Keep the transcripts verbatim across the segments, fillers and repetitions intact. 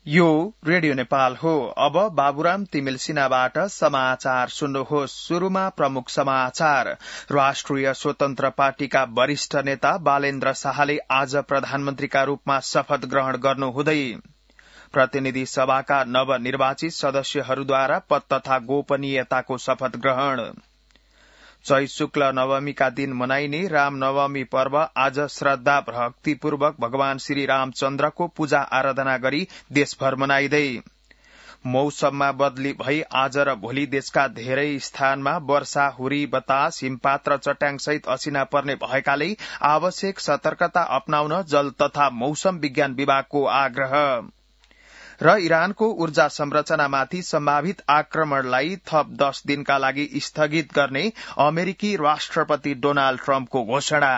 यो रेडियो नेपाल हो। अब बाबुराम तिमिल सिन्हाबाट समाचार सुन्नुहोस्। शुरूमा प्रमुख समाचार। राष्ट्रिय स्वतन्त्र पार्टीका वरिष्ठ नेता बालेन्द्र शाहले आज प्रधानमन्त्रीका रूपमा शपथ ग्रहण गर्नुहुँदै प्रतिनिधि सभाका नवनिर्वाचित सदस्यहरूद्वारा पद तथा गोपनीयताको शपथ ग्रहण। चैत शुक्ल नवमीका दिन मनाइने रामनवमी पर्व आज श्रद्धा भक्तिपूर्वक भगवान श्री रामचन्द्रको पूजा आराधना गरी देशभर मनाइँदै। मौसममा बदली भई आज र भोलि देशका धेरै स्थानमा वर्षा, हुरी बतास, हिमपात र चट्याङसहित असिना पर्ने भएकाले आवश्यक सतर्कता अपनाउन जल तथा मौसम विज्ञान विभागको आग्रह। र इरानको ऊर्जा संरचनामाथि सम्भावित आक्रमणलाई थप दश दिनका लागि स्थगित गर्ने अमेरिकी राष्ट्रपति डोनाल्ड ट्रम्पको घोषणा।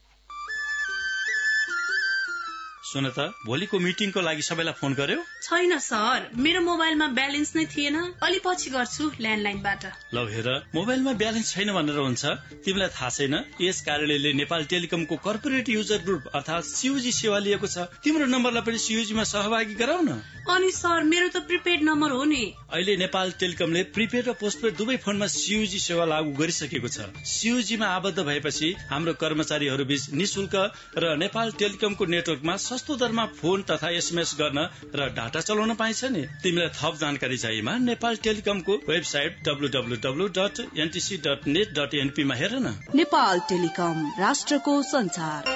सुन त, भोलिको मिटिङको लागि सबैलाई फोन गर्यो? छैन सर, मेरो मोबाइलमा ब्यालेन्स नै थिएन। अलि पछि गर्छु ल्यान्डलाइनबाट। ल हेर, मोबाइलमा ब्यालेन्स छैन भनेर हुन्छ? तिमीलाई थाहा छैन यस कार्यालयले नेपाल टेलिकमको कर्पोरेट युजर ग्रुप अर्थात सीयूजी सेवा लिएको छ। तिम्रो नम्बरलाई पनि सीयूजीमा सहभागी गराउन। अनि सर, मेरो त प्रिपेड नम्बर हो नि। अहिले नेपाल टेलिकमले प्रिपेड र पोस्टपेड दुवै फोनमा सीयूजी सेवा लागू गरिसकेको छ। सीयूजीमा आबद्ध भएपछि हाम्रो कर्मचारीहरू बीच निशुल्क र नेपाल टेलिकमको नेटवर्कमा सस्तो दरमा फोन तथा एसएमएस गर्न र डाटा चलाउन पाइन्छ नि। तिमीलाई थप जानकारी चाहिएमा नेपाल टेलिकमको website W W W dot NTC dot net dot NP मा हेर न। नेपाल टेलिकम, राष्ट्रको संचार।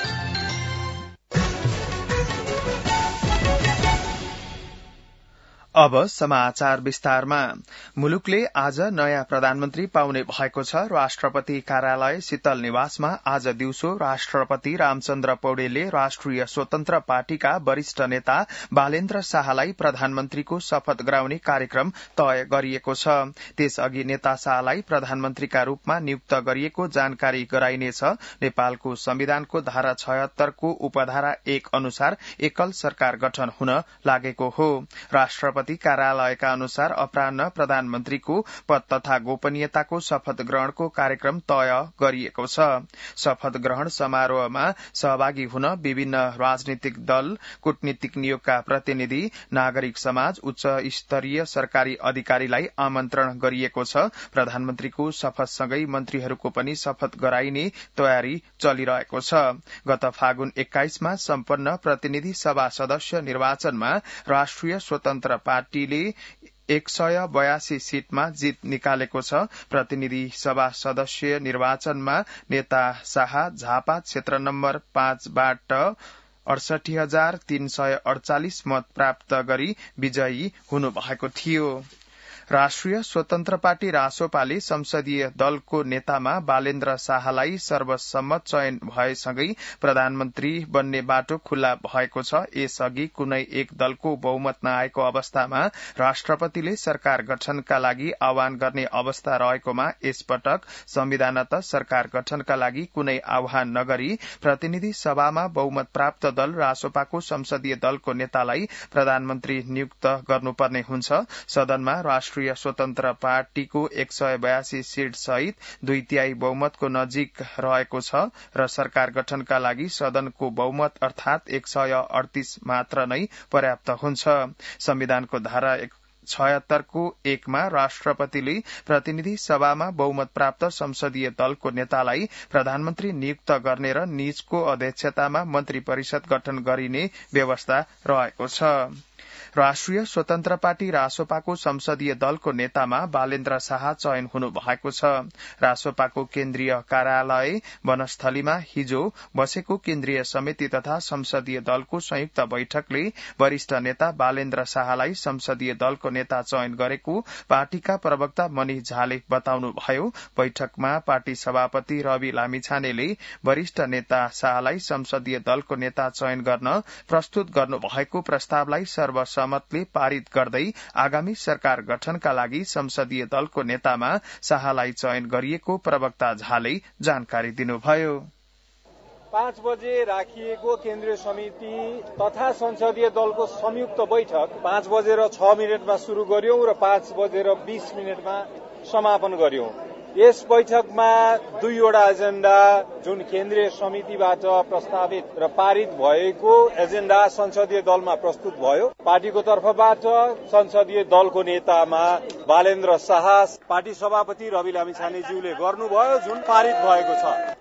अब समाचार विस्तारमा। मुलुकले आज नयाँ प्रधानमन्त्री पाउने भएको छ। राष्ट्रपति कार्यालय शीतल निवासमा आज दिउँसो राष्ट्रपति रामचन्द्र पौडेलले राष्ट्रिय स्वतन्त्र पार्टीका वरिष्ठ नेता बालेन्द्र शाहलाई प्रधानमन्त्रीको शपथ गराउने कार्यक्रम तय गरिएको छ। त्यसअघि नेता शाहलाई प्रधानमन्त्रीका रूपमा नियुक्त गरिएको जानकारी गराइनेछ। नेपालको संविधानको धारा छयत्तरको उपधारा एक अनुसार एकल सरकार गठन हुन लागेको हो। राष्ट्रपति कार्यालयका अनुसार अपराह्न प्रधानमन्त्रीको पद तथा गोपनीयताको शपथ ग्रहणको कार्यक्रम तय गरिएको छ। शपथ ग्रहण समारोहमा सहभागी हुन विभिन्न राजनीतिक दल, कूटनीतिक नियोगका प्रतिनिधि, नागरिक समाज, उच्च स्तरीय सरकारी अधिकारीलाई आमन्त्रण गरिएको छ। प्रधानमन्त्रीको शपथसँगै मन्त्रीहरूको पनि शपथ गराइने तयारी चलिरहेको छ। गत फागुन एक्काइसमा सम्पन्न प्रतिनिधि सभा सदस्य निर्वाचनमा राष्ट्रिय स्वतन्त्र पार्टीले एक सय बयासी सीटमा जीत निकालेको छ। प्रतिनिधि सभा सदस्य निर्वाचनमा नेता शाह झापा क्षेत्र नम्बर पाँचबाट अडसठी हजार तीन सय अडचालिस मत प्राप्त गरी विजयी हुनुभएको थियो। राष्ट्रिय स्वतन्त्र पार्टी रासोपाले संसदीय दलको नेतामा बालेन्द्र शाहलाई सर्वसम्मत चयन भएसँगै प्रधानमन्त्री बन्ने बाटो खुल्ला भएको छ। यसअघि कुनै एक दलको बहुमत नआएको अवस्थामा राष्ट्रपतिले सरकार गठनका लागि आह्वान गर्ने अवस्था रहेकोमा यसपटक संविधानत सरकार गठनका लागि कुनै आह्वान नगरी प्रतिनिधि सभामा बहुमत प्राप्त दल रासोपाको संसदीय दलको नेतालाई प्रधानमन्त्री नियुक्त गर्नुपर्ने हुन्छ। सदनमा राष्ट्रिय स्वतन्त्र पार्टीको एक सय बयासी सीट सहित दुई तिहाई बहुमतको नजिक रहेको छ र सरकार गठनका लागि सदनको बहुमत अर्थात एक सय अडतीस मात्र नै पर्याप्त हुन्छ। संविधानको धारा छयत्तरको एकमा राष्ट्रपतिले प्रतिनिधि सभामा बहुमत प्राप्त संसदीय दलको नेतालाई प्रधानमन्त्री नियुक्त गर्ने र निजको अध्यक्षतामा मन्त्री परिषद गठन गरिने व्यवस्था रहेको छ। राष्ट्रिय स्वतन्त्र पार्टी रासोपाको संसदीय दलको नेतामा बालेन्द्र शाह चयन हुनु भएको छ। रासोपाको केन्द्रीय कार्यालय वनस्थलीमा हिजो बसेको केन्द्रीय समिति तथा संसदीय दलको संयुक्त बैठकले वरिष्ठ नेता बालेन्द्र शाहलाई संसदीय दलको नेता चयन गरेको पार्टीका प्रवक्ता मनिष झाले बताउनुभयो। बैठकमा पार्टी सभापति रवि लामिछानेले वरिष्ठ नेता शाहलाई संसदीय दलको नेता चयन गर्न प्रस्तुत गर्नुभएको प्रस्तावलाई सर्व सहमतले पारित गर्दै आगामी सरकार गठनका लागि संसदीय दलको नेतामा शाहलाई चयन गरिएको प्रवक्ता झाले जानकारी दिनुभयो। पाँच बजे राखिएको केन्द्रीय समिति तथा संसदीय दलको संयुक्त बैठक पाँच बजेर छ मिनटमा शुरू गर्यौं र पाँच बजेर बीस मिनटमा समापन गर्यौं। यस बैठकमा दुईवटा एजेन्डा जुन केन्द्रीय समितिबाट प्रस्तावित र पारित भएको एजेन्डा संसदीय दलमा प्रस्तुत भयो। पार्टीको तर्फबाट संसदीय दलको नेतामा बालेन्द्र शाह, पार्टी सभापति रवि लामिछानेज्यूले गर्नुभयो, जुन पारित भएको छ।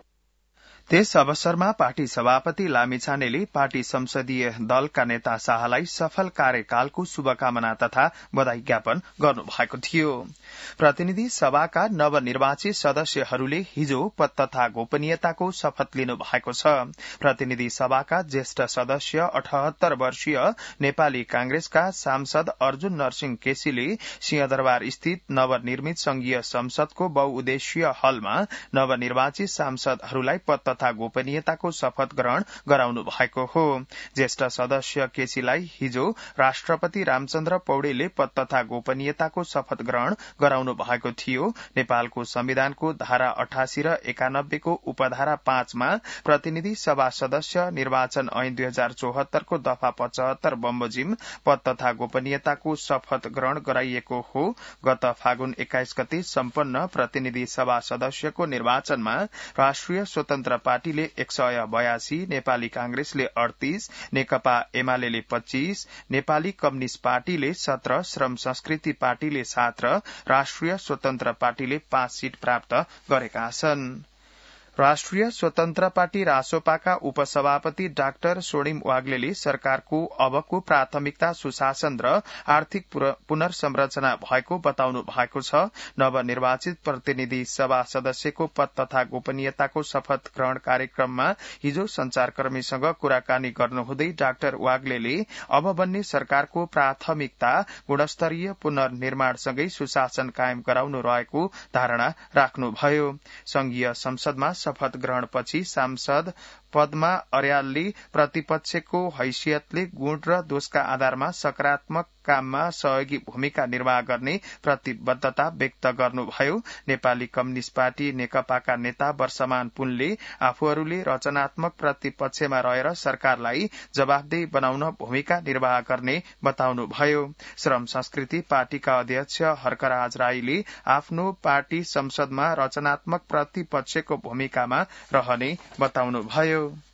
त्यस अवसरमा पार्टी सभापति लामिछानेले पार्टी संसदीय दलका नेता शाहलाई सफल कार्यकालको शुभकामना तथा बधाई ज्ञापन गर्नुभएको थियो। प्रतिनिधि सभाका नवनिर्वाचित सदस्यहरूले हिजो पद तथा गोपनीयताको शपथ लिनु भएको छ। प्रतिनिधि सभाका ज्येष्ठ सदस्य अठहत्तर वर्षीय नेपाली कांग्रेसका सांसद अर्जुन नरसिंह केसीले सिंहदरबार स्थित नवनिर्मित संघीय संसदको बहुउद्देश्यीय हलमा नवनिर्वाचित सांसदहरूलाई पद तथा गोपनीयताको शपथ ग्रहण गराउनु भएको हो। ज्येष्ठ सदस्य केसीलाई हिजो राष्ट्रपति रामचन्द्र पौडेलले पद तथा गोपनीयताको शपथ ग्रहण गराउनु भएको थियो। नेपालको संविधानको धारा अठासी र एकानब्बेको उपधारा पाँचमा प्रतिनिधि सभा सदस्य निर्वाचन ऐन दुई हजार चौहत्तरको दफा पचहत्तर बमोजिम पद तथा गोपनीयताको शपथ ग्रहण गराइएको हो। गत फागुन एक्काइस गते सम्पन्न प्रतिनिधि सभा सदस्यको निर्वाचनमा राष्ट्रिय स्वतन्त्र पार्टीले एक सय बयासी, नेपाली कांग्रेसले अडतीस, नेकपा एमाले पच्चीस, नेपाली कम्युनिष्ट पार्टीले सत्र, श्रम संस्कृति पार्टीले सात र राष्ट्रिय स्वतन्त्र पार्टीले पाँच सीट प्राप्त गरेका छन्। राष्ट्रिय स्वतन्त्र पार्टी रासोपाका उपसभापति डाक्टर स्वर्णिम वाग्लेले सरकारको अबको प्राथमिकता सुशासन र आर्थिक पुनर्संरचना भएको बताउनु भएको छ। नवनिर्वाचित प्रतिनिधि सभा सदस्यको पद तथा गोपनीयताको शपथ ग्रहण कार्यक्रममा हिजो संचारकर्मीसँग कुराकानी गर्नुहुँदै डाक्टर वाग्लेले अब बन्ने सरकारको प्राथमिकता गुणस्तरीय पुनर्निर्माणसँगै सुशासन कायम गराउनु रहेको धारणा राख्नुभयो। संघीय संसदमा शपथ ग्रहणपछि सांसद पदमा अर्यालले प्रतिपक्षको हैसियतले गुण र दोषका आधारमा सकारात्मक काममा सहयोगी भूमिका निर्वाह गर्ने प्रतिबद्धता व्यक्त गर्नुभयो। नेपाली कम्युनिष्ट पार्टी नेकपाका नेता वर्षमान पुनले आफूहरूले रचनात्मक प्रतिपक्षमा रहेर सरकारलाई जवाफदेही बनाउन भूमिका निर्वाह गर्ने बताउनुभयो। श्रम संस्कृति पार्टीका अध्यक्ष हर्कराज राईले आफ्नो पार्टी संसदमा रचनात्मक प्रतिपक्षको भूमिकामा रहने बताउनुभयो।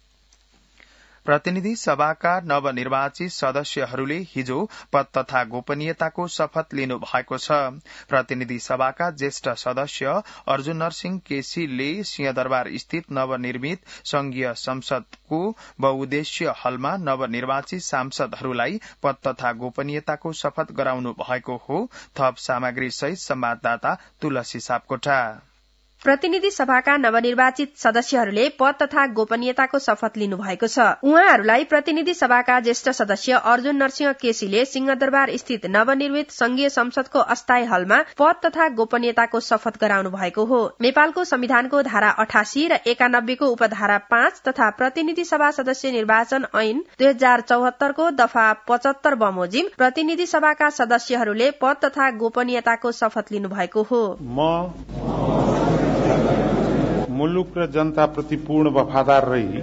प्रतिनिधि सभाका नवनिर्वाचित सदस्यहरूले हिजो पद तथा गोपनीयताको शपथ लिनु भएको छ। प्रतिनिधि सभाका ज्येष्ठ सदस्य अर्जुन नरसिंह केसीले सिंहदरबार स्थित नवनिर्मित संघीय संसदको बहुउद्देश्यीय हलमा नवनिर्वाचित सांसदहरूलाई पद तथा गोपनीयताको शपथ गराउनु भएको हो। थप सामग्री सहित संवाददाता तुलसी सापकोटा। प्रतिनिधि सभाका नवनिर्वाचित सदस्यहरूले पद तथा गोपनीयताको शपथ लिनु भएको छ। उहाँहरूलाई प्रतिनिधि सभाका ज्येष्ठ सदस्य अर्जुन नरसिंह केसीले सिंहदरबार स्थित नवनिर्मित संघीय संसदको अस्थायी हलमा पद तथा गोपनीयताको शपथ गराउनु भएको हो। नेपालको संविधानको धारा अठासी र एकानब्बेको उपधारा पाँच तथा प्रतिनिधि सभा सदस्य निर्वाचन ऐन दुई हजार चौहत्तरको दफा पचहत्तर बमोजिम प्रतिनिधि सभाका सदस्यहरूले पद तथा गोपनीयताको शपथ लिनु भएको हो। मुलुक र जनताप्रति पूर्ण वफादार रही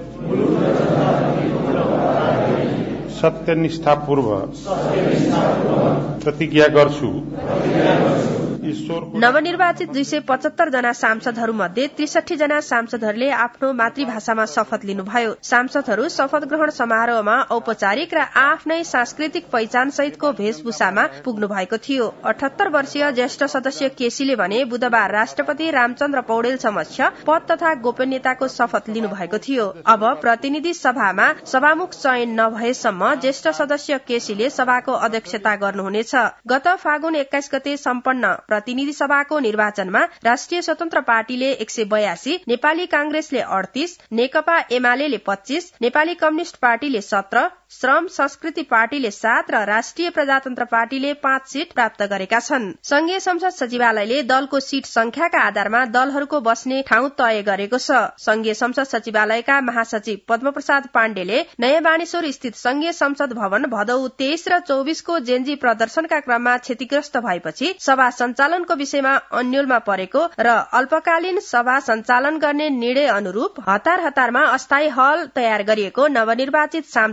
सत्यनिष्ठापूर्वक प्रतिज्ञा गर्छु। नवनिर्वाचित दुई सय पचहत्तर जना सांसदहरू मध्ये त्रिसठी जना सांसदहरूले आफ्नो मातृभाषामा शपथ लिनुभयो। सांसदहरू शपथ ग्रहण समारोहमा औपचारिक र आफ्नै सांस्कृतिक पहिचान सहितको वेशभूषामा पुग्नु भएको थियो। अठहत्तर वर्षीय ज्येष्ठ सदस्य केसीले भने बुधबार राष्ट्रपति रामचन्द्र पौडेल समक्ष पद तथा गोपनीयताको शपथ लिनु भएको थियो। अब प्रतिनिधि सभामा सभामुख चयन नभएसम्म ज्येष्ठ सदस्य केसीले सभाको अध्यक्षता गर्नुहुनेछ। गत फागुन एक्काइस गते सम्पन्न प्रतिनिधि सभाको निर्वाचनमा राष्ट्रिय स्वतन्त्र पार्टीले एक सय बयासी, नेपाली कांग्रेसले अडतीस, नेकपा एमाले पच्चीस, नेपाली कम्युनिष्ट पार्टीले सत्र, श्रम संस्कृति पार्टीले सात र राष्ट्रिय प्रजातन्त्र पार्टीले पाँच सीट प्राप्त गरेका छन्। संघीय संसद सचिवालयले दलको सीट संख्याका आधारमा दलहरूको बस्ने ठाउँ तय गरेको छ। संघीय संसद सचिवालयका महासचिव पद्मप्रसाद पाण्डेले नयाँ बानेश्वर स्थित संघीय संसद भवन भदौ तेइस र चौबीसको जेन्जी प्रदर्शनका क्रममा क्षतिग्रस्त भएपछि सभा सञ्चालनको विषयमा अन्योलमा परेको र अल्पकालीन सभा सञ्चालन गर्ने निर्णय अनुरूप हतार हतारमा अस्थायी हल तयार गरिएको नवनिर्वाचित सांसदहरूलाई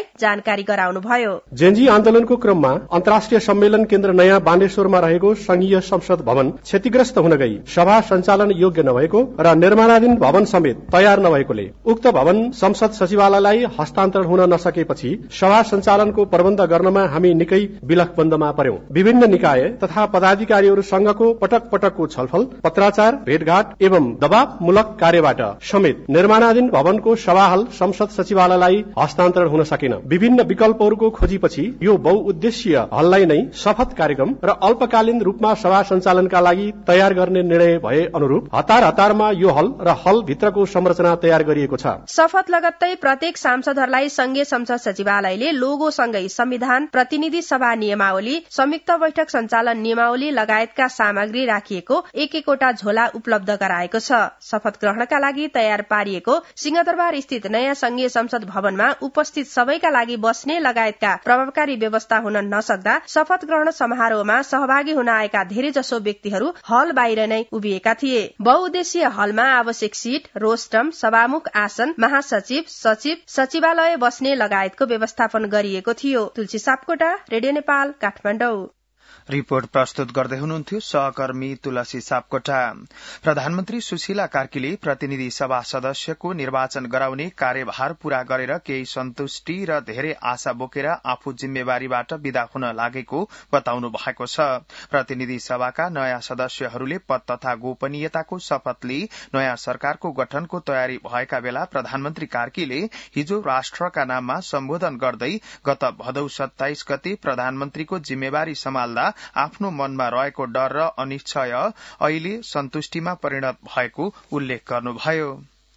श्रोताहरूलाई जानकारी गराउनुभयो। जेन्जी आन्दोलनको क्रममा अन्तर्राष्ट्रिय सम्मेलन केन्द्र नयाँ बानेश्वरमा रहेको संघीय संसद भवन क्षतिग्रस्त हुन गई सभा सञ्चालन योग्य नभएको र निर्माणाधीन भवन समेत तयार नभएकोले उक्त भवन संसद सचिवालयलाई हस्तान्तरण हुन नसकेपछि सभा सञ्चालनको प्रबन्ध गर्नमा हामी निकै विलखबन्दमा पर्यौं। विभिन्न निकाय तथा पदाधिकारीहरूसँगको पटक पटकको छलफल, पत्राचार, भेटघाट एवं दबावमूलक कार्यबाट समेत निर्माणाधीन भवनको सभाहाल संसद सचिवालयलाई हस्तान्तरण हुन सकेन। विभिन्न विकल्पहरूको खोजीपछि यो बहुउद्देश्यीय हललाई नै शपथ कार्यक्रम र अल्पकालीन रूपमा सभा सञ्चालनका लागि तयार गर्ने निर्णय भए अनुरूप हतार हतारमा यो हल र हल भित्रको संरचना तयार गरिएको छ। शपथ लगत्तै प्रत्येक सांसदहरूलाई संघीय संसद सचिवालयले लोगो सँगै संविधान, प्रतिनिधि सभा नियमावली, संयुक्त बैठक सञ्चालन नियमावली लगायतका सामग्री राखिएको एक एकवटा झोला उपलब्ध गराएको छ। शपथ ग्रहणका लागि तयार पारिएको सिंहदरबार स्थित नयाँ संघीय संसद भवनमा उपस्थित सबैका लागि बस्ने लगायतका प्रभावकारी व्यवस्था हुन नसक्दा शपथ ग्रहण समारोहमा सहभागी हुन आएका धेरैजसो व्यक्तिहरू हल बाहिर नै उभिएका थिए। बहुउद्देश्यीय हलमा आवश्यक सीट, रोस्टम, सभामुख आसन, महासचिव, सचिव, सचिवालय बस्ने लगायतको व्यवस्थापन गरिएको थियो। तुलसी सापकोटा, रेडियो नेपाल, काठमाडौँ। रिपोर्ट प्रस्तुत गर्दै हुनुहुन्थ्यो सहकर्मी तुलसी सापकोटा। प्रधानमन्त्री सुशीला कार्कीले प्रतिनिधि सभा सदस्यको निर्वाचन गराउने कार्यभार पूरा गरेर केही सन्तुष्टि र धेरै आशा बोकेर आफू जिम्मेवारीबाट विदा हुन लागेको बताउनु भएको छ। प्रतिनिधि सभाका नयाँ सदस्यहरूले पद तथा गोपनीयताको शपथ लिई नयाँ सरकारको गठनको तयारी भएका बेला प्रधानमन्त्री कार्कीले हिजो राष्ट्रका नाममा सम्बोधन गर्दै गत भदौ सत्ताइस गते प्रधानमन्त्रीको जिम्मेवारी सम्हाल्दा आफ्नो मनमा रहेको डर र अनिश्चय अहिले सन्तुष्टिमा परिणत भएको उल्लेख गर्नुभयो।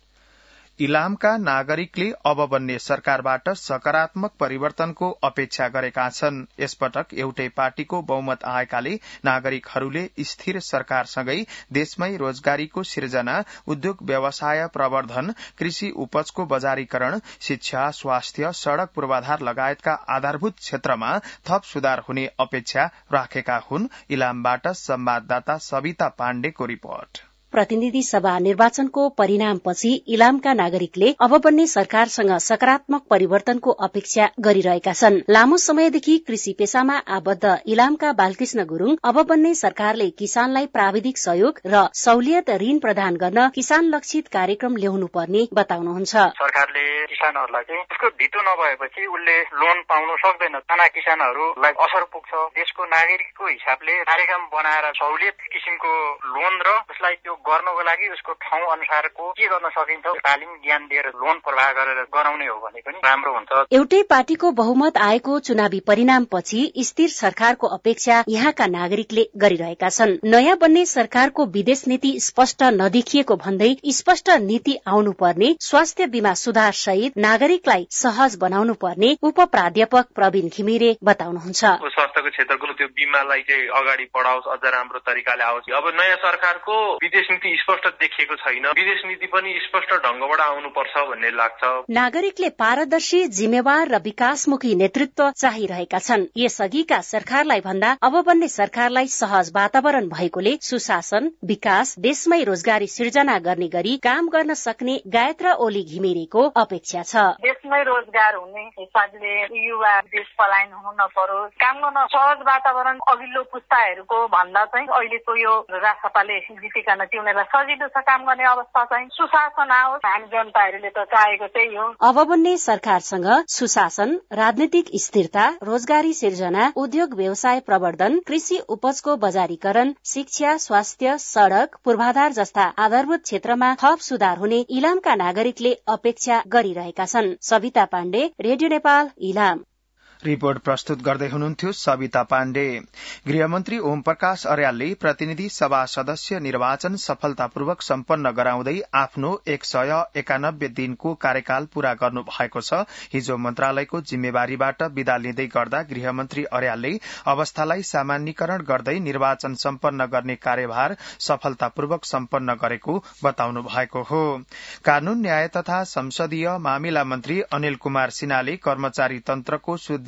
इलामका नागरिकले अब बन्ने सरकारबाट सकारात्मक परिवर्तनको अपेक्षा गरेका छन्। यसपटक एउटै पार्टीको बहुमत आएकाले नागरिकहरूले स्थिर सरकारसँगै देशमै रोजगारीको सिर्जना, उद्योग व्यवसाय प्रवर्धन, कृषि उपजको बजारीकरण, शिक्षा, स्वास्थ्य, सड़क पूर्वाधार लगायतका आधारभूत क्षेत्रमा थप सुधार हुने अपेक्षा राखेका हुन्। इलामबाट संवाददाता सविता पाण्डेको रिपोर्ट। प्रतिनिधि सभा निर्वाचनको परिणामपछि इलामका नागरिकले अब बन्ने सरकारसँग सकारात्मक परिवर्तनको अपेक्षा गरिरहेका छन्। लामो समयदेखि कृषि पेशामा आबद्ध इलामका बालकृष्ण गुरूङ अब बन्ने सरकारले किसानलाई प्राविधिक सहयोग र सहुलियत ऋण प्रदान गर्न किसान लक्षित कार्यक्रम ल्याउनु पर्ने बताउनुहुन्छ। सरकारले किसानहरूलाई चाहिँ उसको धितो नभएपछि उसले लोन पाउन सक्दैन। साना किसानहरूलाई असर पुग्छ। देशको नागरिकको हिसाबले कार्यक्रम बनाएर सहुलियत किसिमको लोन र उसलाई त्यो गर्नको लागि उसको ठाउँ अनुसारको के गर्न सकिन्छ तालिम ज्ञान दिएर लोन प्रवाह गरेर गराउने हो भने पनि राम्रो हुन्छ। एउटै पार्टीको बहुमत आएको चुनावी परिणामपछि स्थिर सरकारको अपेक्षा यहाँका नागरिकले गरिरहेका छन्। नयाँ बन्ने सरकारको विदेश नीति स्पष्ट नदेखिएको भन्दै स्पष्ट नीति आउनु पर्ने, स्वास्थ्य बीमा सुधार सहित नागरिकलाई सहज बनाउनु पर्ने उप प्राध्यापक प्रवीण घिमिरे बताउनुहुन्छ। स्वास्थ्यको क्षेत्रको त्यो बीमालाई चाहिँ अगाडि बढाओस्, अझ राम्रो तरिकाले आओस्। अब नयाँ सरकारको विदेश नीति स्पष्ट देखिएको छैन। विदेश नीति पनि स्पष्ट ढंगबाट आउनुपर्छ भन्ने लाग्छ। नागरिकले पारदर्शी, जिम्मेवार र विकासमुखी नेतृत्व चाहिरहेका छन्। यसअघिका सरकारलाई भन्दा अब बन्ने सरकारलाई सहज वातावरण भएकोले सुशासन, विकास, देशमै रोजगारी सिर्जना गर्ने गरी काम गर्न सक्ने गायत्रा ओली घिमिरेको अपेक्षा छ। देशमै रोजगार हुने हिसाबले युवा देश पलायन हुन नपरोस्, काम गर्न सहज वातावरण अघिल्लो पुस्ताहरूको भन्दा चाहिँ अहिलेको यो राष्ट्रपाले जितिकन तिउनेलाई सजिलो छ काम गर्ने अवस्था चाहिँ सुशासन आओस्। हामी जनताहरूले त चाहेको त्यही हो। अब बन्ने सरकारसँग सुशासन, राजनीतिक स्थिरता, रोजगारी सिर्जना, उद्योग व्यवसाय प्रवर्धन, कृषि उपजको बजारीकरण, शिक्षा, स्वास्थ्य, सड़क पूर्वाधार जस्ता आधारभूत क्षेत्रमा थप सुधार हुने इलामका नागरिकले अपेक्षा गरिरहेका छन्। सविता पाण्डे, रेडियो नेपाल, इलाम। रिपोर्ट प्रस्तुत गर्दै हुनुहुन्थ्यो सविता पाण्डे। गृहमन्त्री ओम प्रकाश अर्यालले प्रतिनिधि सभा सदस्य निर्वाचन सफलतापूर्वक सम्पन्न गराउँदै आफ्नो एक सय एकानब्बे दिनको कार्यकाल पूरा गर्नु भएको छ। हिजो मन्त्रालयको जिम्मेवारीबाट विदा लिँदै गर्दा गृहमन्त्री अर्यालले अवस्थालाई सामान्यीकरण गर्दै निर्वाचन सम्पन्न गर्ने कार्यभार सफलतापूर्वक सम्पन्न गरेको बताउनु भएको हो। कानून, न्याय तथा संसदीय मामिला मन्त्री अनिल कुमार सिन्हाले कर्मचारी तन्त्रको सुदृढ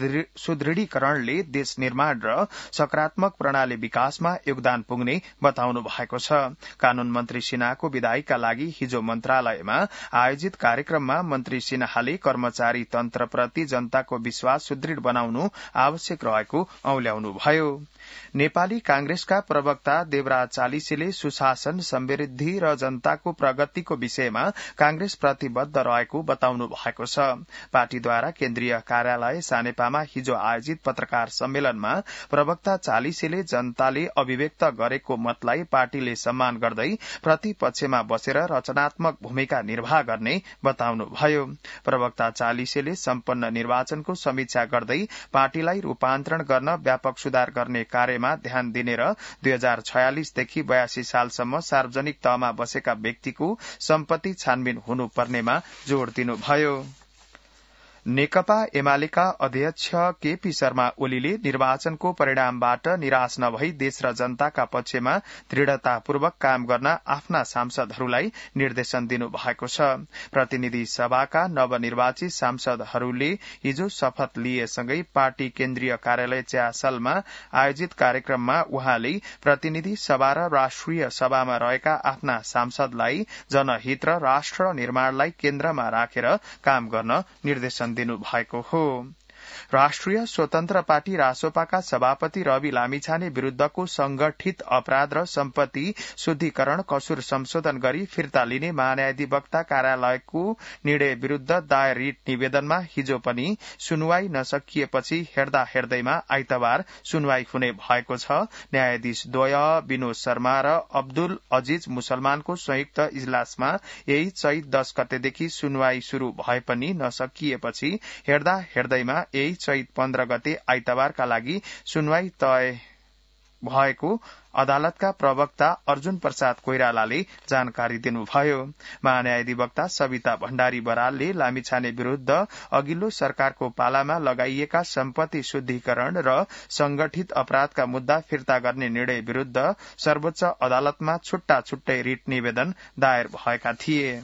सुदृढीकरणले देश निर्माण र सकारात्मक प्रणाली विकासमा योगदान पुग्ने बताउनु भएको छ। कानून मन्त्री सिन्हाको विदाईका लागि हिजो मन्त्रालयमा आयोजित कार्यक्रममा मन्त्री सिन्हाले कर्मचारी तन्त्रप्रति जनताको विश्वास सुदृढ बनाउनु आवश्यक रहेको औल्याउनुभयो। नेपाली कांग्रेसका प्रवक्ता देवराज चालिसेले सुशासन, समृद्धि र जनताको प्रगतिको विषयमा कांग्रेस प्रतिबद्ध रहेको बताउनु भएको छ। पार्टीद्वारा केन्द्रीय कार्यालय सानेपामा हिजो आयोजित पत्रकार सम्मेलनमा प्रवक्ता चालिसेले जनताले अभिव्यक्त गरेको मतलाई पार्टीले सम्मान गर्दै प्रतिपक्षमा बसेर रचनात्मक भूमिका निर्वाह गर्ने बताउनुभयो। प्रवक्ता चालिसेले सम्पन्न निर्वाचनको समीक्षा गर्दै पार्टीलाई रूपान्तरण गर्न व्यापक सुधार गर्ने कार्यमा ध्यान दिने र दुई हजार छयालिसदेखि बयासी सालसम्म सार्वजनिक तहमा बसेका व्यक्तिको सम्पत्ति छानबिन हुनुपर्नेमा जोड़ दिनुभयो। नेकपा एमालेका अध्यक्ष केपी शर्मा ओलीले निर्वाचनको परिणामबाट निराश नभई देश र जनताका पक्षमा दृढ़तापूर्वक काम गर्न आफ्ना सांसदहरूलाई निर्देशन दिनु भएको छ। प्रतिनिधि सभाका नवनिर्वाचित सांसदहरूले हिजो शपथ लिएसँगै पार्टी केन्द्रीय कार्यालय च्यासलमा आयोजित कार्यक्रममा उहाँले प्रतिनिधि सभा र राष्ट्रिय सभामा रहेका आफ्ना सांसदलाई जनहित र राष्ट्र निर्माणलाई केन्द्रमा राखेर काम गर्न निर्देशन दिनु भएको हो। राष्ट्रिय स्वतन्त्र पार्टी रासोपाका सभापति रवि लामिछाने विरूद्धको संगठित अपराध र सम्पत्ति शुद्धिकरण कसुर संशोधन गरी फिर्ता लिने महान्यायाधिवक्ता कार्यालयको निर्णय विरूद्ध दायर रिट निवेदनमा हिजो पनि सुनवाई नसकिएपछि हेर्दा हेर्दैमा आइतबार सुनवाई हुने भएको छ। न्यायाधीश द्वय विनोद शर्मा र अब्दुल अजीज मुसलमानको संयुक्त इजलासमा यही चैत दश गतेदेखि सुनवाई शुरू भए पनि नसकिएपछि हेर्दा हेर्दैमा यही चैत पन्ध्र गते आइतबारका लागि सुनवाई तय भएको अदालतका प्रवक्ता अर्जुन प्रसाद कोइरालाले जानकारी दिनुभयो। महान्यायाधिवक्ता सविता भण्डारी बरालले लामिछाने विरूद्ध अघिल्लो सरकारको पालामा लगाइएका सम्पत्ति शुद्धिकरण र संगठित अपराधका मुद्दा फिर्ता गर्ने निर्णय विरूद्ध सर्वोच्च अदालतमा छुट्टा छुट्टै रिट निवेदन दायर भएका थिए।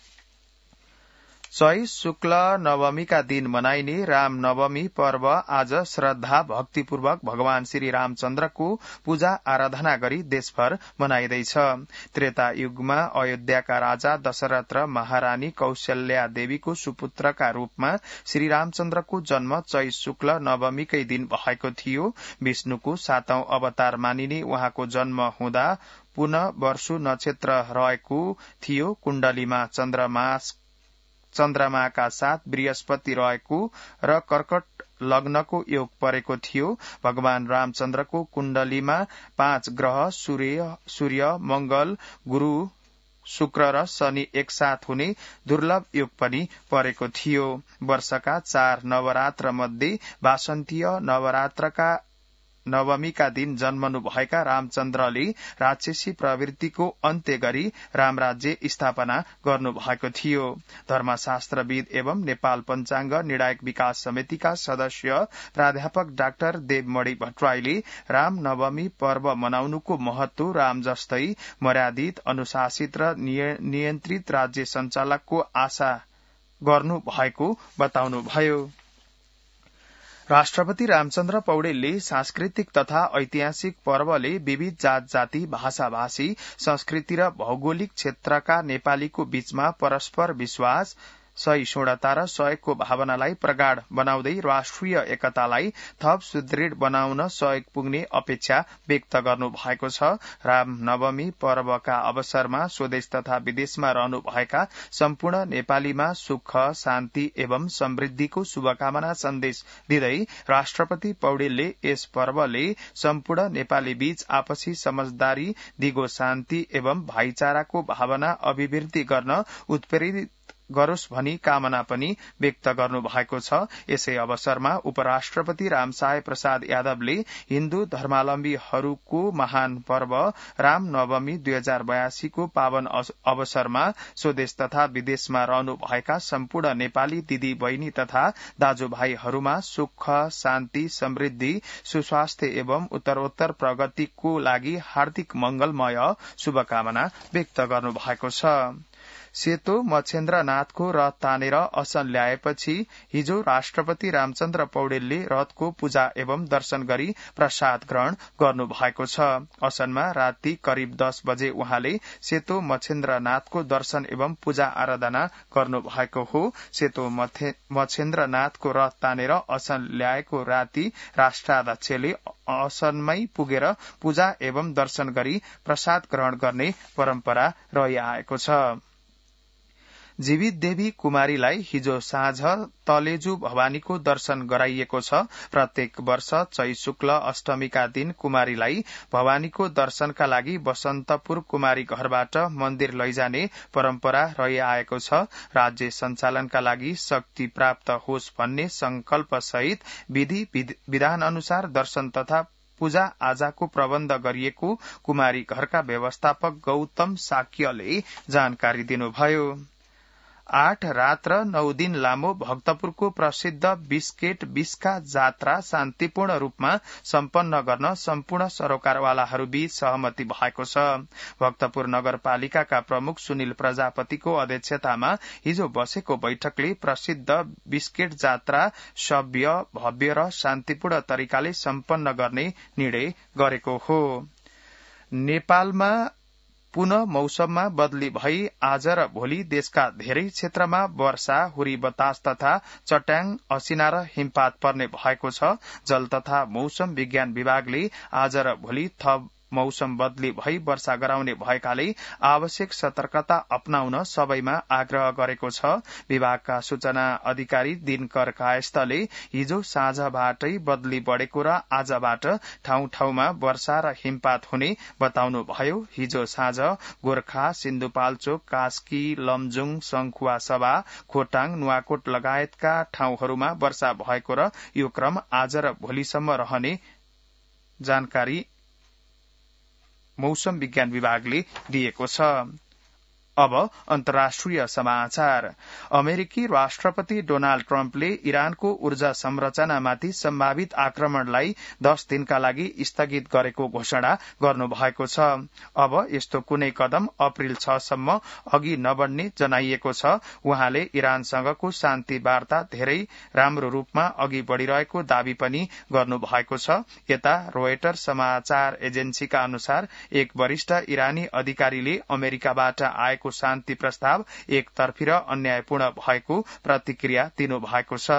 चैत शुक्ल नवमीका दिन मनाइने राम नवमी पर्व आज श्रद्धा भक्तिपूर्वक भगवान श्री रामचन्द्रको पूजा आराधना गरी देशभर मनाइँदैछ। त्रेता युगमा अयोध्याका राजा दशरथ र महारानी कौशल्या देवीको सुपुत्रका रूपमा श्री रामचन्द्रको जन्म चैत शुक्ल नवमीकै दिन भएको थियो। विष्णुको सातौं अवतार मानिने उहाँको जन्म हुँदा पुनः वर्षु नक्षत्र रहेको थियो। कुण्डलीमा चन्द्रमास चन्द्रमाका साथ बृहस्पति रहेको र कर्कट लग्नको योग परेको थियो। भगवान रामचन्द्रको कुण्डलीमा पाँच ग्रह सूर्य सूर्य मंगल गुरु शुक्र र शनि एकसाथ हुने दुर्लभ योग पनि परेको थियो। वर्षका चार नवरात्र मध्ये वासन्तीय नवरात्रका नवमीका दिन जन्मनु भएका रामचन्द्रले राक्षसी प्रवृत्तिको अन्त्य गरी रामराज्य स्थापना गर्नु भएको थियो। धर्मशास्त्रविद एवं नेपाल पञ्चाङ्ग निर्णायक विकास समितिका सदस्य प्राध्यापक डाक्टर देवमणि भट्टराईले राम नवमी पर्व मनाउनुको महत्व राम जस्तै मर्यादित अनुशासित र नियन्त्रित राज्य सञ्चालकको आशा गर्नु भएको बताउनुभयो। राष्ट्रपति रामचन्द्र पौडेलले सांस्कृतिक तथा ऐतिहासिक पर्वले विविध जात जाति भाषा भाषी संस्कृति र भौगोलिक क्षेत्रका नेपालीको बीचमा परस्पर विश्वास सहिष्णुता र सहयोगको भावनालाई प्रगाढ़ बनाउँदै राष्ट्रिय एकतालाई थप सुदृढ़ बनाउन सहयोग पुग्ने अपेक्षा व्यक्त गर्नु भएको छ। राम नवमी पर्वका अवसरमा स्वदेश तथा विदेशमा रहनु भएका सम्पूर्ण नेपालीमा सुख शान्ति एवं समृद्धिको शुभकामना सन्देश दिँदै राष्ट्रपति पौडेलले यस पर्वले सम्पूर्ण नेपाली बीच आपसी समझदारी दिगो शान्ति एवं भाइचाराको भावना अभिवृद्धि गर्न उत्प्रेरित गरोस् भनी कामना पनि व्यक्त गर्नु भएको छ। यसै अवसरमा उपराष्ट्रपति रामसाय प्रसाद यादवले हिन्दू धर्मावलम्बीहरूको महान पर्व राम नवमी दुई हजार बयासीको पावन अवसरमा स्वदेश तथा विदेशमा रहनु भएका सम्पूर्ण नेपाली दिदी बहिनी तथा दाजुभाइहरूमा सुख शान्ति समृद्धि सुस्वास्थ्य एवं उत्तरोत्तर प्रगतिको लागि हार्दिक मंगलमय शुभकामना व्यक्त गर्नु भएको छ। सेतो मच्छेन्द्रनाथको रथ तानेर असन ल्याएपछि हिजो राष्ट्रपति रामचन्द्र पौडेलले रथको पूजा एवं दर्शन गरी प्रसाद ग्रहण गर्नु भएको छ। असनमा राति करिब दस बजे उहाँले सेतो मच्छेन्द्रनाथको दर्शन एवं पूजा आराधना गर्नु भएको हो। सेतो मच्छेन्द्रनाथको रथ तानेर असन ल्याएको राति राष्ट्राध्यक्षले असनमै पुगेर पूजा एवं दर्शन गरी प्रसाद ग्रहण गर्ने परम्परा रहिआएको छ। जीवित देवी कुमारीलाई हिजो साँझ तलेजु भवानीको दर्शन गराइएको छ। प्रत्येक वर्ष चै शुक्ल अष्टमीका दिन कुमारीलाई भवानीको दर्शनका लागि बसन्तपुर कुमारी घरबाट मन्दिर लैजाने परम्परा रहिआएको छ। राज्य सञ्चालनका लागि शक्ति प्राप्त होस् भन्ने संकल्प सहित विधि विधान अनुसार दर्शन तथा पूजा आजाको प्रबन्ध गरिएको कुमारी घरका व्यवस्थापक गौतम साक्यले जानकारी दिनुभयो। आठ रात र नौ दिन लामो भक्तपुरको प्रसिद्ध बिस्केट बिस्का जात्रा शान्तिपूर्ण रूपमा सम्पन्न गर्न सम्पूर्ण सरोकारवालाहरूबीच सहमति भएको छ। भक्तपुर नगरपालिकाका प्रमुख सुनिल प्रजापतिको अध्यक्षतामा हिजो बसेको बैठकले प्रसिद्ध बिस्केट जात्रा सभ्य भव्य र शान्तिपूर्ण तरिकाले सम्पन्न गर्ने निर्णय गरेको हो। नेपालमा पुनः मौसममा बदली भई आज र भोलि देशका धेरै क्षेत्रमा वर्षा, हुरी बतास तथा चट्याङ, असिना र हिमपात पर्ने भएको छ। जल तथा मौसम विज्ञान विभागले आज र भोलि थप मौसम बदली भई वर्षा गराउने भएकाले आवश्यक सतर्कता अपनाउन सबैमा आग्रह गरेको छ। विभागका सूचना अधिकारी दिनकर कायस्थले हिजो साँझबाटै बदली बढ़ेको र आजबाट ठाउँ ठाउँमा वर्षा र हिमपात हुने बताउनुभयो। हिजो साँझ गोर्खा, सिन्धुपाल्चोक, कास्की, लमजुङ, संखुवा सभा, खोटाङ, नुवाकोट लगायतका ठाउँहरूमा वर्षा भएको र यो क्रम आज र भोलिसम्म रहने जानकारी मौसम विज्ञान विभागले दिएको छ। अब अन्तर्राष्ट्रिय समाचार। अमेरिकी राष्ट्रपति डोनाल्ड ट्रम्पले इरानको ऊर्जा संरचनामाथि सम्भावित आक्रमणलाई दस दिनका लागि स्थगित गरेको घोषणा गर्नुभएको छ। अब यस्तो कुनै कदम अप्रेल छ सम्म अघि नबढ्ने जनाइएको छ। उहाँले इरानसँगको शान्ति वार्ता धेरै राम्रो रूपमा अघि बढ़िरहेको दावी पनि गर्नुभएको छ। यता रोयटर समाचार एजेन्सीका अनुसार एक वरिष्ठ इरानी अधिकारीले अमेरिकाबाट आएको शान्ति प्रस्ताव एकतर्फी र अन्यायपूर्ण भएको प्रतिक्रिया दिनुभएको छ।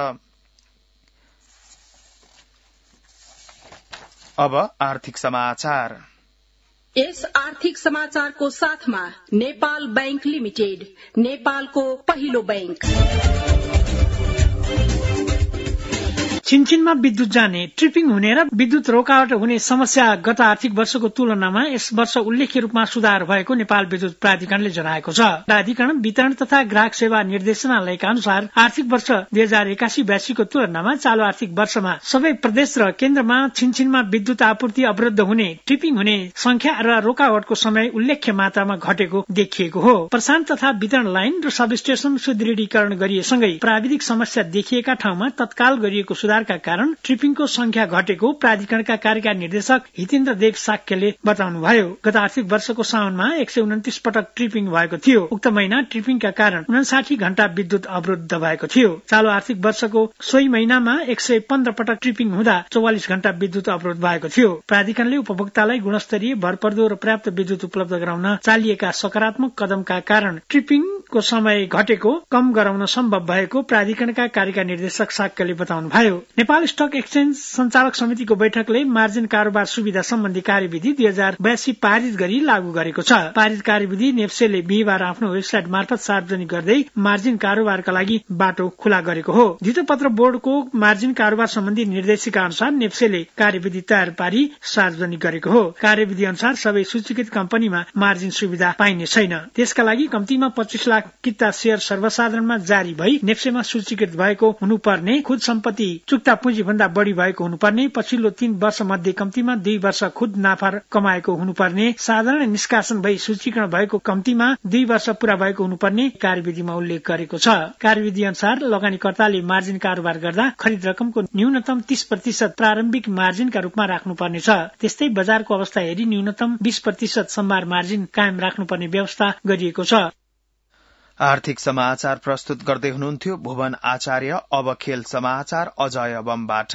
अब आर्थिक समाचार। यस आर्थिक समाचारको साथमा नेपाल बैंक लिमिटेड, नेपालको पहिलो बैंक। छिनछिनमा विद्युत जाने, ट्रिपिङ हुने र विद्युत रोकावट हुने समस्या गत आर्थिक वर्षको तुलनामा यस वर्ष उल्लेख्य रूपमा सुधार भएको नेपाल विद्युत प्राधिकरणले जनाएको छ। प्राधिकरण वितरण तथा ग्राहक सेवा निर्देशनालयका अनुसार आर्थिक वर्ष दुई हजार एकासी बयासीको तुलनामा चालू आर्थिक वर्षमा सबै प्रदेश र केन्द्रमा छिनछिनमा विद्युत आपूर्ति अवरुद्ध हुने, ट्रिपिङ हुने संख्या र रोकावटको समय उल्लेख्य मात्रामा घटेको देखिएको हो। प्रसारण तथा वितरण लाइन र सबस्टेशन सुदृढीकरण गरिएसँगै प्राविधिक समस्या देखिएका ठाउँमा तत्काल गरिएको सुधार का कारण ट्रिपिङको संख्या घटेको प्राधिकरणका कार्यकारी निर्देशक हितेन्द्र देव साक्यले बताउनुभयो। गत आर्थिक वर्षको साउनमा एक सय उन्तिस पटक ट्रिपिङ भएको थियो। उक्त महिना ट्रिपिङका कारण उनासाठी घण्टा विद्युत अवरुद्ध भएको थियो। चालू आर्थिक वर्षको सोही महिनामा एक सय पन्ध्र पटक ट्रिपिङ हुँदा चौवालिस घण्टा विद्युत अवरोध भएको थियो। प्राधिकरणले उपभोक्तालाई गुणस्तरीय, भरपर्दो र पर्याप्त विद्युत उपलब्ध गराउन चालिएका सकारात्मक कदमका कारण ट्रिपिङको समय घटेको कम गराउन सम्भव भएको प्राधिकरणका कार्यकारी निर्देशक साक्यले बताउनुभयो। नेपाल स्टक एक्सचेन्ज सञ्चालक समितिको बैठकले मार्जिन कारोबार सुविधा सम्बन्धी कार्यविधि दुई हजार बयासी पारित गरी लागू गरेको छ। पारित कार्यविधि नेप्सेले बिहिबार आफ्नो वेबसाइट मार्फत सार्वजनिक गर्दै मार्जिन कारोबारका लागि बाटो खुला गरेको हो। धितोपत्र बोर्डको मार्जिन कारोबार सम्बन्धी निर्देशिका अनुसार नेप्सेले कार्यविधि तयार पारी सार्वजनिक गरेको हो। कार्यविधि अनुसार सबै सूचीकृत कम्पनीमा मार्जिन सुविधा पाइने छैन। त्यसका लागि कम्तीमा पच्चीस लाख किता शेयर सर्वसाधारणमा जारी भई नेप्सेमा सूचीकृत भएको हुनुपर्ने, खुद सम्पत्ति चुक्ता पुँजी भन्दा बढ़ी भएको हुनुपर्ने, पछिल्लो तीन वर्ष मध्ये कम्तीमा दुई वर्ष खुद नाफा कमाएको हुनुपर्ने, साधारण निष्कासन भई सूचीकरण भएको कम्तीमा दुई वर्ष पूरा भएको हुनुपर्ने कार्यविधिमा उल्लेख गरेको छ। कार्यविधि अनुसार लगानीकर्ताले मार्जिन कारोबार गर्दा खरिद रकमको न्यूनतम तीस प्रतिशत प्रारम्भिक मार्जिनका रूपमा राख्नुपर्नेछ। त्यस्तै बजारको अवस्था हेरी न्यूनतम बीस प्रतिशत सम्भार मार्जिन कायम राख्नुपर्ने व्यवस्था गरिएको छ। आर्थिक समाचार प्रस्तुत गर्दै हुनुहुन्थ्यो भुवन आचार्य। अब खेल समाचार अजय बमबाट।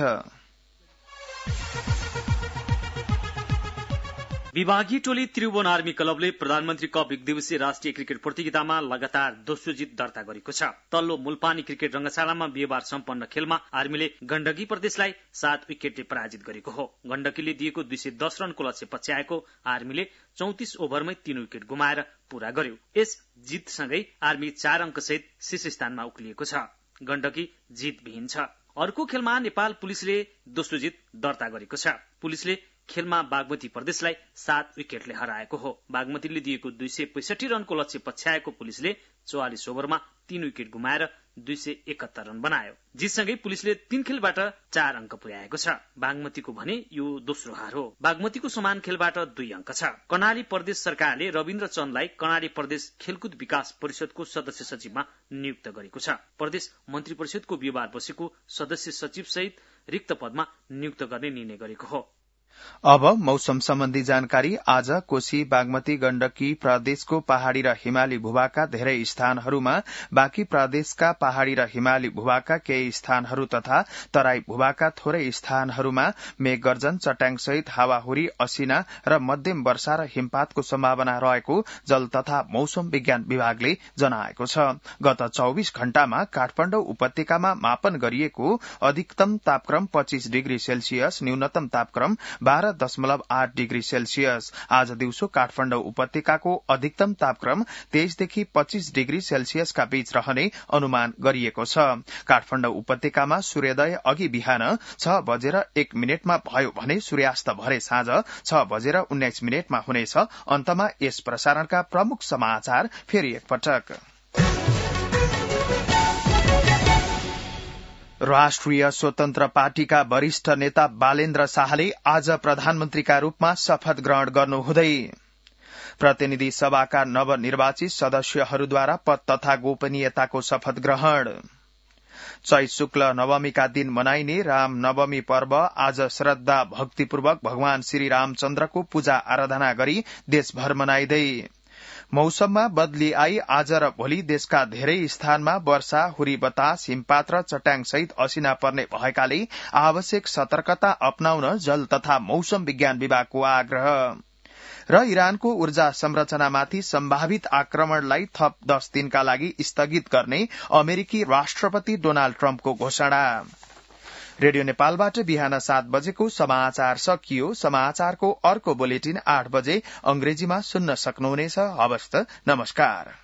विभागीय टोली त्रिभुवन आर्मी क्लबले प्रधानमन्त्री कप एक दिवसीय राष्ट्रिय क्रिकेट प्रतियोगितामा लगातार दोस्रो जित दर्ता गरेको छ। तल्लो मुलपानी क्रिकेट रंगशालामा बिहिबार सम्पन्न खेलमा आर्मीले गण्डकी प्रदेशलाई सात विकेटले पराजित गरेको हो। गण्डकीले दिएको दुई सय दस रनको लक्ष्य पछ्याएको आर्मीले चौतिस ओभरमै तीन विकेट गुमाएर पूरा गर्यो। यस जितसँगै आर्मी चार अंक सहित शीर्ष स्थानमा उक्लिएको छ। गण्डकी जितविहीन छ। अर्को खेलमा नेपाल पुलिसले दोस्रो जित दर्ता गरेको छ। पुलिसले खेलमा बागमती प्रदेशलाई सात विकेटले हराएको हो। बागमतीले दिएको दुई सय पैसठी रनको लक्ष्य पछ्याएको पुलिसले चौवालिस ओभरमा तीन विकेट गुमाएर दुई सय एकहत्तर रन बनायो। जितसँगै पुलिसले तीन खेलबाट चार अंक पुर्याएको छ। बागमतीको भने यो दोस्रो हार हो। बागमतीको समान खेलबाट दुई अंक छ। कर्णाली प्रदेश सरकारले रविन्द्र चन्दलाई कर्णाली प्रदेश खेलकुद विकास परिषदको सदस्य सचिवमा नियुक्त गरेको छ। प्रदेश मन्त्री परिषदको बिहिबार बसेको सदस्य सचिव सहित रिक्त पदमा नियुक्त गर्ने निर्णय गरेको हो। अब मौसम सम्बन्धी जानकारी। आज कोशी बागमती गण्डकी प्रदेशको पहाड़ी र हिमाली भूभागका धेरै स्थानहरूमा, बाँकी प्रदेशका पहाड़ी र हिमाली भूभागका केही स्थानहरू तथा तराई भूभागका थोरै स्थानहरूमा मेघगर्जन, चट्याङसहित हावाहुरी, असिना र मध्यम वर्षा र हिमपातको सम्भावना रहेको जल तथा मौसम विज्ञान विभागले जनाएको छ। गत चौविस घण्टामा काठमाडौँ उपत्यकामा मापन गरिएको अधिकतम तापक्रम पच्चीस डिग्री सेल्सियस, न्यूनतम तापक्रम बाह्र दशमलव आठ डिग्री सेल्सियस। आज दिउँसो काठमाडौँ उपत्यकाको अधिकतम तापक्रम तेइसदेखि पच्चीस डिग्री सेल्सियसका बीच रहने अनुमान गरिएको छ। काठमाडौँ उपत्यकामा सूर्योदय अघि बिहान छ बजेर एक मिनटमा भयो भने सूर्यास्त भरे साँझ छ बजेर उन्नाइस मिनटमा हुनेछ। अन्तमा यस प्रसारणका प्रमुख समाचार फेरि एकपटक। राष्ट्रिय स्वतन्त्र पार्टीका वरिष्ठ नेता बालेन्द्र शाहले आज प्रधानमन्त्रीका रूपमा शपथ ग्रहण गर्नुहुँदै प्रतिनिधि सभाका नवनिर्वाचित सदस्यहरूद्वारा पद तथा गोपनीयताको शपथ ग्रहण। चैत शुक्ल नवमीका दिन मनाइने राम नवमी पर्व आज श्रद्धा भक्तिपूर्वक भगवान श्री रामचन्द्रको पूजा आराधना गरी देशभर मनाइँदै। मौसममा बदली आई। आज र भोलि देशका धेरै स्थानमा वर्षा, हुरी बतास, हिमपात र चट्याङ सहित असिना पर्ने भएकाले आवश्यक सतर्कता अपनाउन जल तथा मौसम विज्ञान विभागको आग्रह। र इरानको ऊर्जा संरचनामाथि सम्भावित आक्रमणलाई थप दस दिनका लागि स्थगित गर्ने अमेरिकी राष्ट्रपति डोनाल्ड ट्रम्पको घोषणा। रेडियो नेपालबाट बिहान सात बजेको समाचार सकियो। समाचारको अर्को बुलेटिन आठ बजे अंग्रेजीमा सुन्न सक्नुहुनेछ। हवस् त, नमस्कार।